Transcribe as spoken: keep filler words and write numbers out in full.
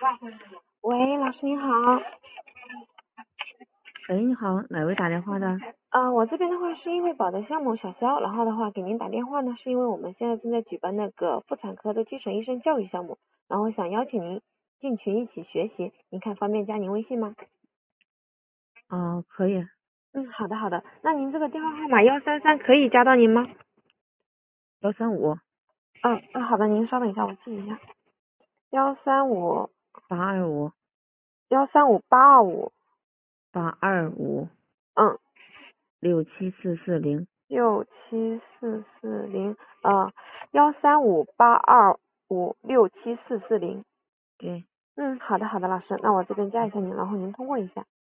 喂，老师您好。 喂，你好，哪位打电话的？ 啊、呃，我这边的话是因为保的项目小肖，然后的话给您打电话呢，是因为我们现在正在举办那个妇产科的基础医生教育项目，然后想邀请您进群一起学习，您看方便加您微信吗？ 哦，可以。 嗯，好的好的，那您这个电话号码幺三三可以加到您吗？ 幺三五。 嗯嗯，好的，您稍等一下，我记一下。幺三五八二五。 幺三五八二五。 八二五。 嗯。 六七四四零。 六七四四零，呃，幺三五八二五六七四四零。 对。 嗯，好的好的，老师，那我这边加一下您，然后您通过一下。